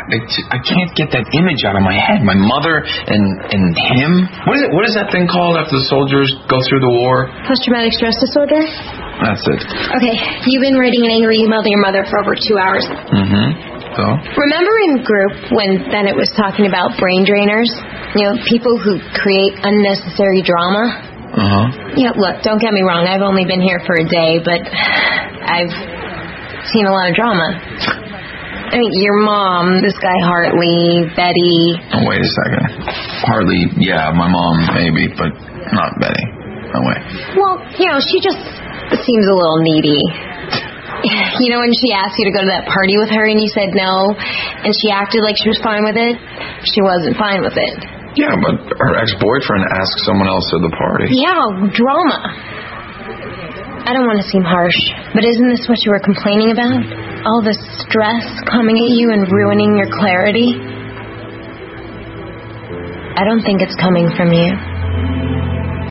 I can't get that image out of my head. My mother and him. What is that thing called after the soldiers go through the war? Post-traumatic stress disorder? That's it. Okay, you've been writing an angry email to your mother for over 2 hours. So? Remember in group when Bennett was talking about brain drainers? People who create unnecessary drama? Look, don't get me wrong. I've only been here for a day, but I've seen a lot of drama. I mean, your mom, this guy Hartley, Betty. Oh, wait a second. Hartley, yeah, my mom maybe, but not Betty. No way. Well, she just seems a little needy. When she asked you to go to that party with her and you said no, and she acted like she was fine with it, she wasn't fine with it. Yeah, but her ex-boyfriend asked someone else to the party. Yeah, drama. I don't want to seem harsh, but isn't this what you were complaining about? All the stress coming at you and ruining your clarity? I don't think it's coming from you.